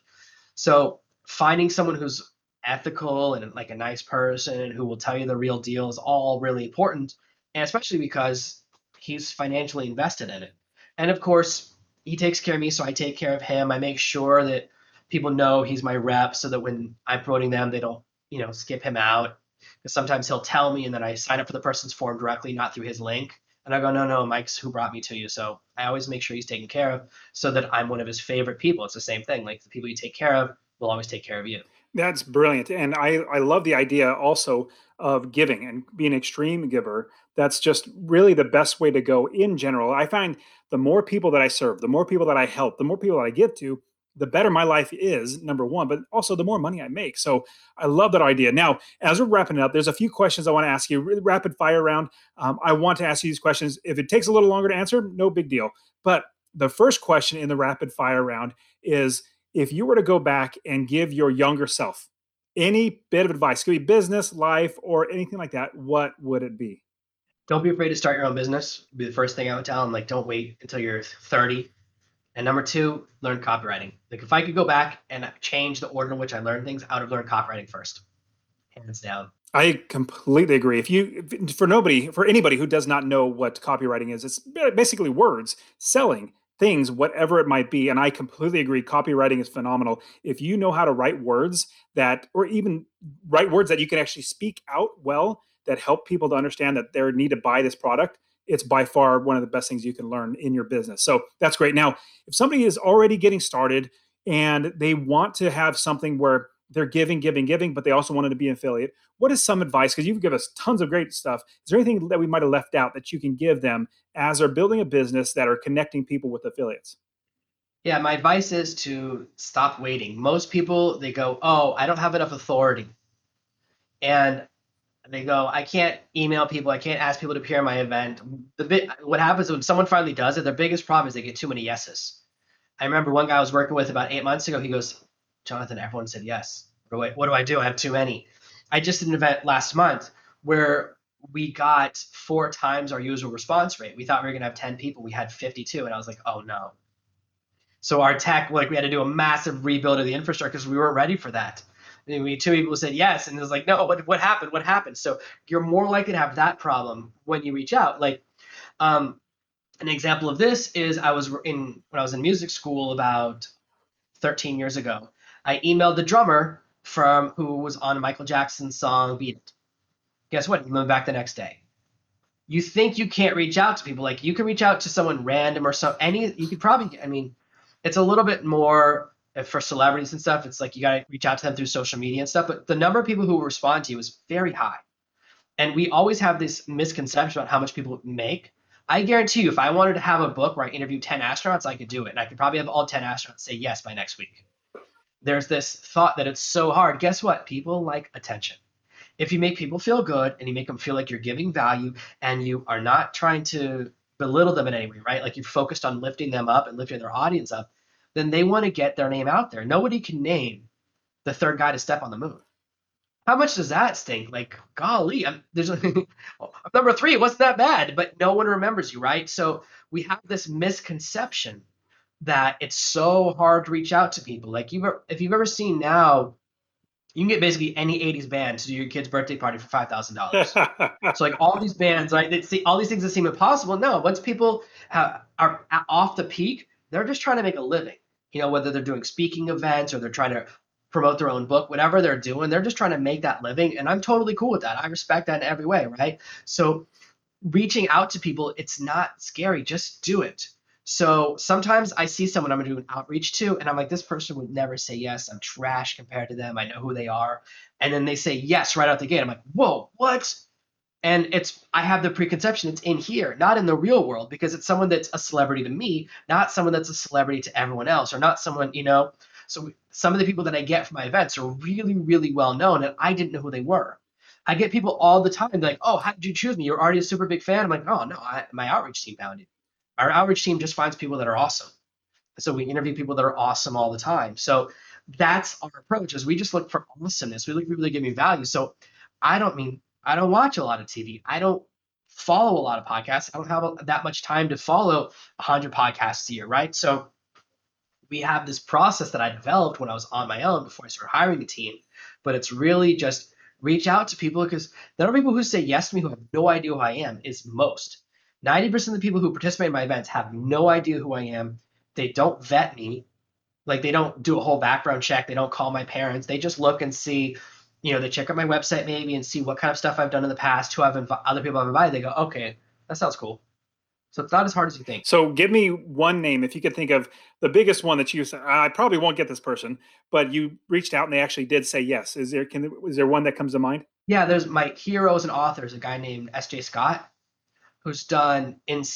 C: So finding someone who's ethical and like a nice person who will tell you the real deal is all really important. And especially because he's financially invested in it. And of course, he takes care of me, so I take care of him. I make sure that people know he's my rep so that when I'm promoting them, they don't, you know, skip him out. Because sometimes he'll tell me and then I sign up for the person's forum directly, not through his link. And I go, no, no, Mike's who brought me to you. So I always make sure he's taken care of so that I'm one of his favorite people. It's the same thing. Like the people you take care of will always take care of you.
B: That's brilliant. And I, I love the idea also of giving and being an extreme giver. That's just really the best way to go in general. I find the more people that I serve, the more people that I help, the more people that I give to, the better my life is, number one, but also the more money I make. So I love that idea. Now, as we're wrapping up, there's a few questions I want to ask you, really rapid fire round. Um, I want to ask you these questions. If it takes a little longer to answer, no big deal. But the first question in the rapid fire round is, if you were to go back and give your younger self any bit of advice, could be business, life, or anything like that, what would it be?
C: Don't be afraid to start your own business. Would be the first thing I would tell them. Like, don't wait until you're thirty. And number two, learn copywriting. Like if I could go back and change the order in which I learn things, I would have learned copywriting first, hands down.
B: I completely agree. If you, for nobody, for anybody who does not know what copywriting is, it's basically words, selling things, whatever it might be. And I completely agree. Copywriting is phenomenal. If you know how to write words that, or even write words that you can actually speak out well, that help people to understand that they need to buy this product, it's by far one of the best things you can learn in your business. So that's great. Now, if somebody is already getting started and they want to have something where they're giving, giving, giving, but they also wanted to be an affiliate, what is some advice? Because you've given us tons of great stuff. Is there anything that we might have left out that you can give them as they're building a business that are connecting people with affiliates?
C: Yeah, my advice is to stop waiting. Most people, they go, oh, I don't have enough authority. And they go, I can't email people. I can't ask people to appear in my event. The bit, what happens when someone finally does it, their biggest problem is they get too many yeses. I remember one guy I was working with about eight months ago. He goes, Jonathan, everyone said yes. What do I, what do I do? I have too many. I just did an event last month where we got four times our usual response rate. We thought we were going to have ten people. We had fifty-two. And I was like, oh no. So our tech, like we had to do a massive rebuild of the infrastructure because we weren't ready for that. And we had two people who said yes. And it was like, no, what, what happened? What happened? So you're more likely to have that problem when you reach out. Like um, an example of this is I was in, when I was in music school about thirteen years ago, I emailed the drummer from who was on Michael Jackson's song Beat It. Guess what? He moved back the next day. You think you can't reach out to people. Like you can reach out to someone random or so any you could probably I mean, it's a little bit more for celebrities and stuff. It's like you gotta reach out to them through social media and stuff. But the number of people who respond to you is very high. And we always have this misconception about how much people make. I guarantee you, if I wanted to have a book where I interview ten astronauts, I could do it. And I could probably have all ten astronauts say yes by next week. There's this thought that it's so hard. Guess what? People like attention. If you make people feel good and you make them feel like you're giving value and you are not trying to belittle them in any way, right? Like you're focused on lifting them up and lifting their audience up, then they want to get their name out there. Nobody can name the third guy to step on the moon. How much does that stink? Like, golly, I'm, there's I'm number three. It wasn't that bad, but no one remembers you, right? So we have this misconception that it's so hard to reach out to people. Like you've, if you've ever seen now, you can get basically any eighties band to do your kid's birthday party for five thousand dollars. So like all these bands, like they see all these things that seem impossible. No, once people have, are off the peak, they're just trying to make a living. You know, whether they're doing speaking events or they're trying to promote their own book, whatever they're doing, they're just trying to make that living. And I'm totally cool with that. I respect that in every way, right? So reaching out to people, it's not scary. Just do it. So sometimes I see someone I'm going to do an outreach to, and I'm like, this person would never say yes. I'm trash compared to them. I know who they are. And then they say yes right out the gate. I'm like, whoa, what? And it's, I have the preconception it's in here, not in the real world, because it's someone that's a celebrity to me, not someone that's a celebrity to everyone else, or not someone, you know. So some of the people that I get from my events are really, really well known, and I didn't know who they were. I get people all the time like, oh, how did you choose me? You're already a super big fan. I'm like, oh, no, I, my outreach team found you. Our outreach team just finds people that are awesome. So we interview people that are awesome all the time. So that's our approach is we just look for awesomeness. We look for people that give me value. So I don't mean, I don't watch a lot of T V. I don't follow a lot of podcasts. I don't have a, that much time to follow one hundred podcasts a year, right? So we have this process that I developed when I was on my own before I started hiring a team. But it's really just reach out to people because there are people who say yes to me who have no idea who I am is most. ninety percent of the people who participate in my events have no idea who I am. They don't vet me. Like they don't do a whole background check. They don't call my parents. They just look and see, you know, they check out my website maybe and see what kind of stuff I've done in the past, who I've inv- other people I've invited. They go, okay, that sounds cool. So it's not as hard as you think.
B: So give me one name, if you could think of the biggest one that you said, I probably won't get this person, but you reached out and they actually did say yes. Is there, can, is there one that comes to mind?
C: Yeah, there's my heroes and authors, a guy named S J Scott, who's done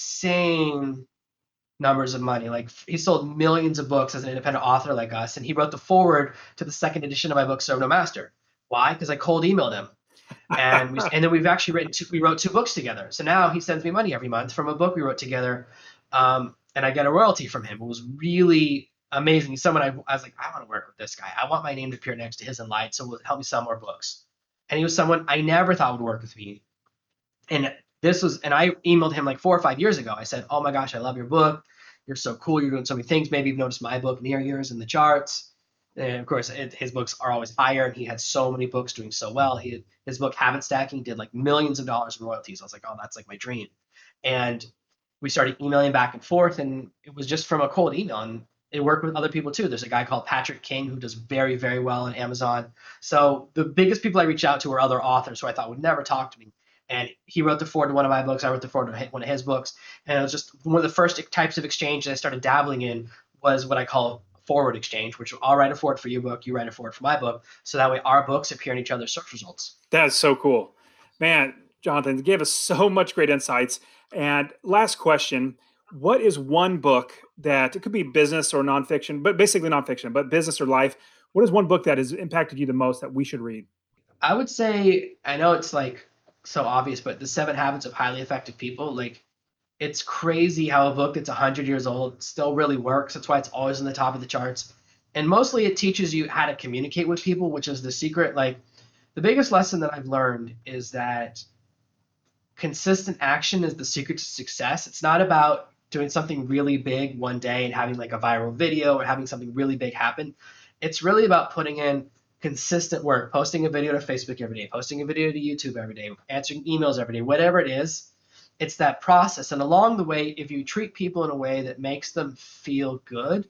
C: insane numbers of money. Like he sold millions of books as an independent author like us. And he wrote the foreword to the second edition of my book, Serve No Master. Why? Because I cold emailed him. And we, and then we've actually written two, we wrote two books together. So now he sends me money every month from a book we wrote together. Um, and I get a royalty from him. It was really amazing. He's someone I, I was like, I want to work with this guy. I want my name to appear next to his in Light. So it will help me sell more books. And he was someone I never thought would work with me. And this was, and I emailed him like four or five years ago. I said, oh my gosh, I love your book. You're so cool. You're doing so many things. Maybe you've noticed my book near yours in the charts. And of course, it, his books are always higher. And he had so many books doing so well. He had, his book, Habit Stacking, did like millions of dollars in royalties. I was like, oh, that's like my dream. And we started emailing back and forth. And it was just from a cold email. And it worked with other people too. There's a guy called Patrick King who does very, very well on Amazon. So the biggest people I reached out to were other authors who I thought would never talk to me. And he wrote the foreword to one of my books. I wrote the foreword to one of his books. And it was just one of the first types of exchange that I started dabbling in was what I call forward exchange, which I'll write a foreword for your book, you write a foreword for my book. So that way our books appear in each other's search results.
B: That is so cool. Man, Jonathan, you gave us so much great insights. And last question, what is one book that, it could be business or nonfiction, but basically nonfiction, but business or life, what is one book that has impacted you the most that we should read?
C: I would say, I know it's like so obvious, but The Seven Habits of Highly Effective People, like it's crazy how a book that's one hundred years old still really works. That's why it's always on the top of the charts. And mostly it teaches you how to communicate with people, which is the secret. Like the biggest lesson that I've learned is that consistent action is the secret to success. It's not about doing something really big one day and having like a viral video or having something really big happen. It's really about putting in consistent work, posting a video to Facebook every day, posting a video to YouTube every day, answering emails every day, whatever it is. It's that process. And along the way, if you treat people in a way that makes them feel good,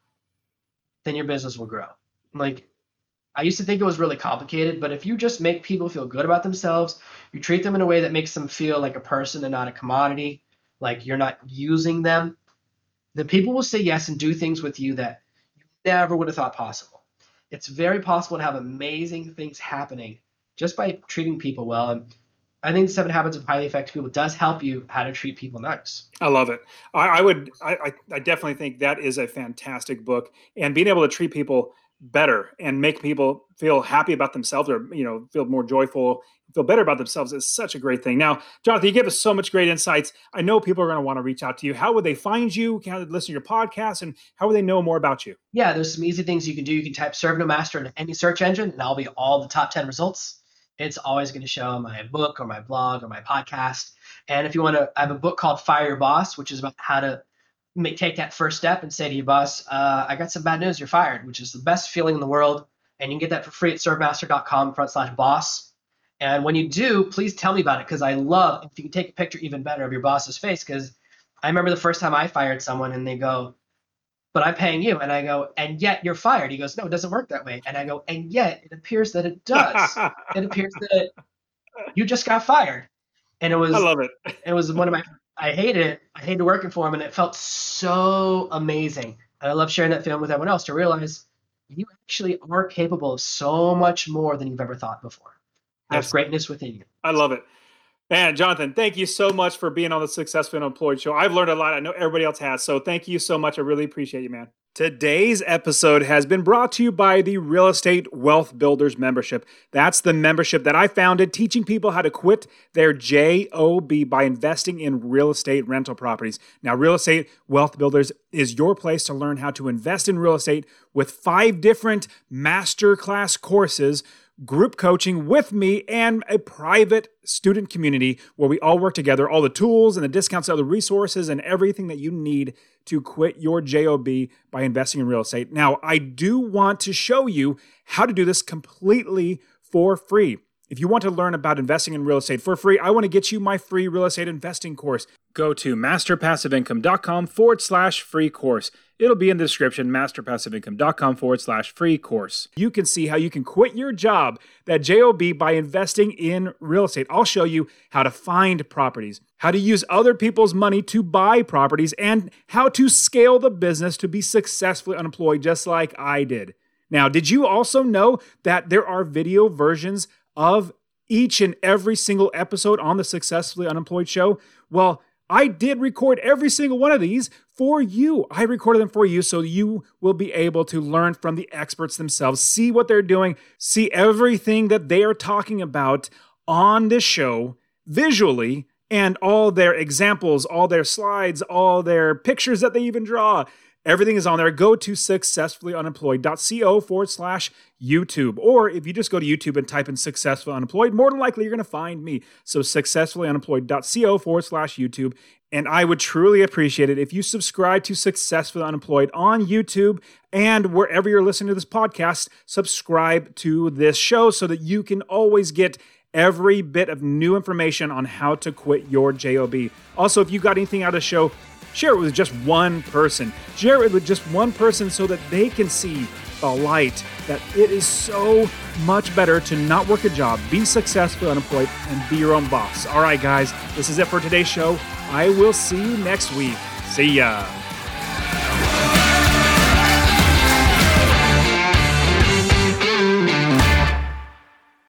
C: then your business will grow. Like, I used to think it was really complicated, but if you just make people feel good about themselves, you treat them in a way that makes them feel like a person and not a commodity, like you're not using them, then people will say yes and do things with you that you never would have thought possible. It's very possible to have amazing things happening just by treating people well. And I think the Seven Habits of Highly Effective People does help you how to treat people nice.
B: I love it. I, I would, I, I definitely think that is a fantastic book, and being able to treat people better and make people feel happy about themselves, or, you know, feel more joyful, feel better about themselves is such a great thing. Now, Jonathan, you give us so much great insights. I know people are going to want to reach out to you. How would they find you? Can they listen to your podcast, and how would they know more about you?
C: Yeah, there's some easy things you can do. You can type Serve No Master into any search engine, and I'll be all the top ten results. It's always going to show my book or my blog or my podcast. And if you want to, I have a book called Fire Your Boss, which is about how to make, take that first step and say to your boss, uh, I got some bad news, you're fired, which is the best feeling in the world. And you can get that for free at servemaster.com front slash boss. And when you do, please tell me about it, because I love, if you can take a picture even better of your boss's face, because I remember the first time I fired someone and they go, but I'm paying you. And I go, and yet you're fired. He goes, no, it doesn't work that way. And I go, and yet it appears that it does. It appears that you just got fired. And it was,
B: I love it.
C: It was one of my, I hated it. I hated working for him, and it felt so amazing. And I love sharing that feeling with everyone else to realize you actually are capable of so much more than you've ever thought before. You have greatness within you.
B: I love it. Man, Jonathan, thank you so much for being on the Successfully Unemployed show. I've learned a lot. I know everybody else has. So thank you so much. I really appreciate you, man. Today's episode has been brought to you by the Real Estate Wealth Builders membership. That's the membership that I founded, teaching people how to quit their J O B by investing in real estate rental properties. Now, Real Estate Wealth Builders is your place to learn how to invest in real estate with five different masterclass courses, group coaching with me, and a private student community where we all work together, all the tools and the discounts, other resources, and everything that you need to quit your J O B by investing in real estate. Now, I do want to show you how to do this completely for free. If you want to learn about investing in real estate for free, I want to get you my free real estate investing course. Go to masterpassiveincome.com forward slash free course. It'll be in the description, masterpassiveincome.com forward slash free course. You can see how you can quit your job, that J O B, by investing in real estate. I'll show you how to find properties, how to use other people's money to buy properties, and how to scale the business to be successfully unemployed, just like I did. Now, did you also know that there are video versions of each and every single episode on the Successfully Unemployed show? Well, I did record every single one of these for you. I recorded them for you so you will be able to learn from the experts themselves, see what they're doing, see everything that they are talking about on this show visually, and all their examples, all their slides, all their pictures that they even draw. Everything is on there. Go to successfullyunemployed.co forward slash YouTube. Or if you just go to YouTube and type in Successfully Unemployed, more than likely you're going to find me. So successfullyunemployed.co forward slash YouTube. And I would truly appreciate it if you subscribe to Successfully Unemployed on YouTube, and wherever you're listening to this podcast, subscribe to this show so that you can always get every bit of new information on how to quit your J O B. Also, if you got anything out of the show, share it with just one person. Share it with just one person so that they can see the light, that it is so much better to not work a job, be successful, unemployed, and be your own boss. All right, guys, this is it for today's show. I will see you next week. See ya.